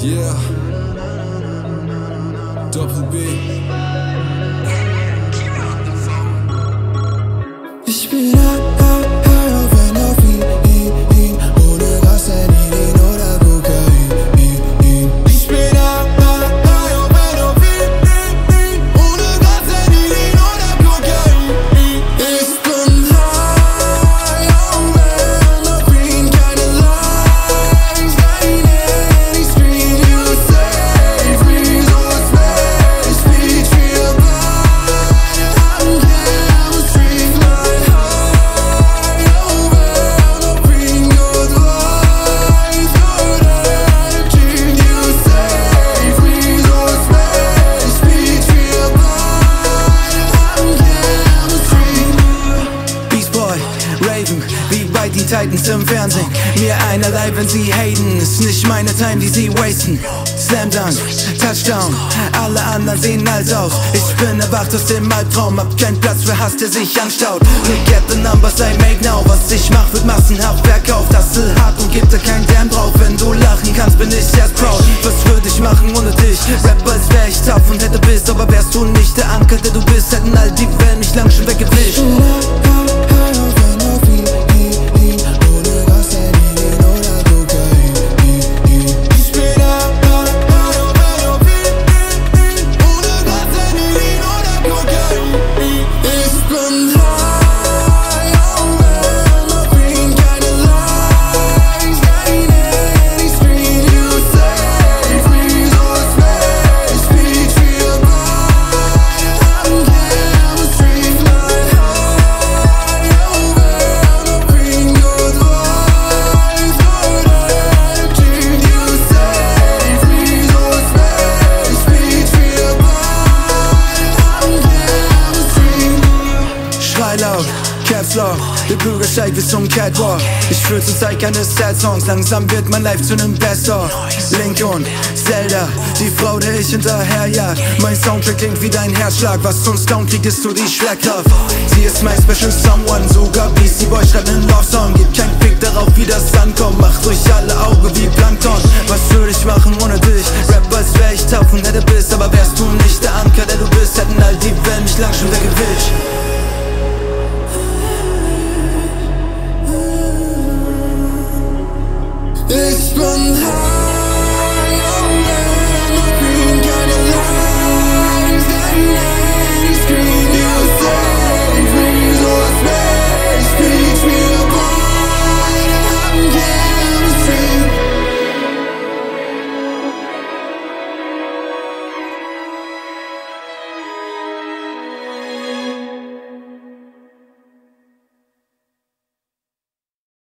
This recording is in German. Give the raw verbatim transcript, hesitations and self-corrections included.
Yeah. Doppel B. Ich bin high, high, high auf Endorphin, ohne Gas, Heroin oder Kokain. Ich bin high, high, high auf Endorphin, ohne Gas, Heroin oder Kokain. Ich bin high auf Endorphin, keine Lies, keine Handyscreen. You save me, so space, Beach, wir beide haben Chemistry. Wie bei den Titans im Fernsehen, mir einerlei, wenn sie haten. Ist nicht meine Time, die sie wasten. Slam Dunk, Touchdown, alle anderen sehen alt aus. Ich bin erwacht aus dem Albtraum, hab keinen Platz für Hass, der sich anstaut. Look at the numbers I make now, was ich mach wird massenhaft verkauft. Hustle hart und gibt da kein Damn drauf. Wenn du lachen kannst, bin ich erst proud. Was würde ich machen ohne dich? Rap, als wär ich tough und hätte Biss, aber wärst du nicht der Anker, der du bist, hätten all die Wellen mich lang schon weggewischt. Caps Lock, der Bürgersteig bis zum Catwalk. Ich fühl zur Zeit keine Sad Songs, langsam wird mein Life zu nem Best-of. Link und Zelda, die Frau, der ich hinterherjag. Mein Soundtrack klingt wie dein Herzschlag, was uns down kriegt, ist so die Schlagkraft. Sie ist mein Special Someone, sogar Beastie Boy schreibt nen Love Song. Gibt